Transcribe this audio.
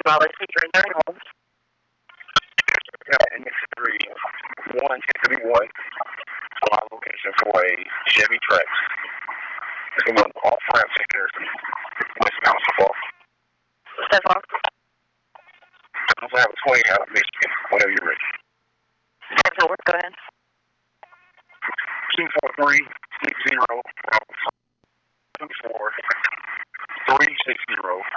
Raleigh featuring 30 homes. Yeah, NX3-11031. My location for a Chevy Trax. It's going off ramp here. West Mount so far. So far. I have a 20 out of Michigan, whenever you're ready. Go ahead. 243-60-24-360.